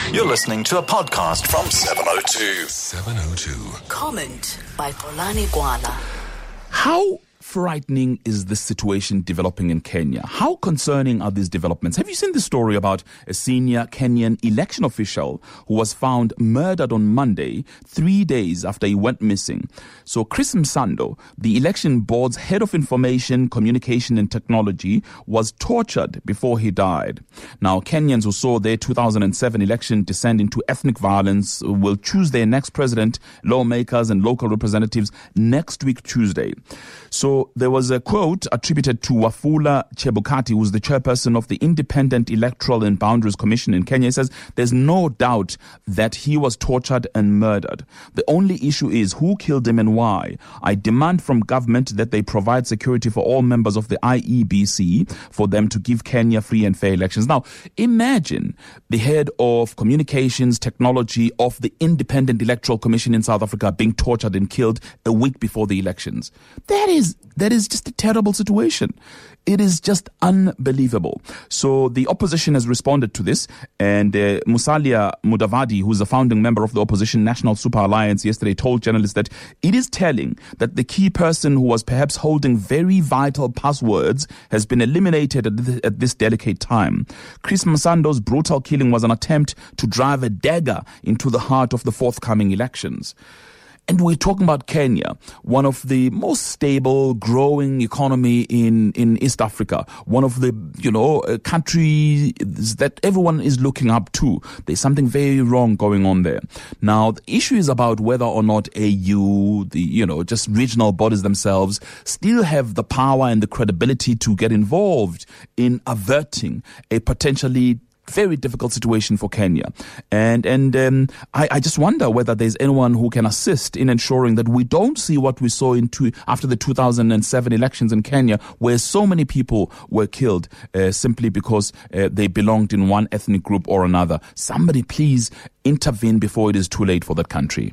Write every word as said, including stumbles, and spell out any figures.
You're listening to a podcast from seven oh two. seven oh two. Comment by Polani Gwala. How frightening is this situation developing in Kenya? How concerning are these developments? Have you seen the story about a senior Kenyan election official who was found murdered on Monday, three days after he went missing? So Chris Msando, the election board's head of information, communication and technology, was tortured before he died. Now, Kenyans who saw their two thousand seven election descend into ethnic violence will choose their next president, lawmakers and local representatives next week, Tuesday. So there was a quote attributed to Wafula Chebukati, who's the chairperson of the Independent Electoral and Boundaries Commission in Kenya. He says there's no doubt that he was tortured and murdered. The only issue is who killed him and why. I demand from government that they provide security for all members of the I E B C for them to give Kenya free and fair elections. Now, imagine the head of communications technology of the Independent Electoral Commission in South Africa being tortured and killed a week before the elections. That is That is just a terrible situation. It is just unbelievable. So the opposition has responded to this, and uh, Musalia Mudavadi, who's a founding member of the opposition National Super Alliance, yesterday told journalists that it is telling that the key person who was perhaps holding very vital passwords has been eliminated at, th- at this delicate time. Chris Msando's brutal killing was an attempt to drive a dagger into the heart of the forthcoming elections. And we're talking about Kenya, one of the most stable, growing economy in, in East Africa, one of the, you know, uh, countries that everyone is looking up to. There's something very wrong going on there. Now, the issue is about whether or not A U, the, you know, just regional bodies themselves still have the power and the credibility to get involved in averting a potentially very difficult situation for Kenya. And and um, I, I just wonder whether there's anyone who can assist in ensuring that we don't see what we saw in two, after the two thousand seven elections in Kenya, where so many people were killed uh, simply because uh, they belonged in one ethnic group or another. Somebody please intervene before it is too late for that country.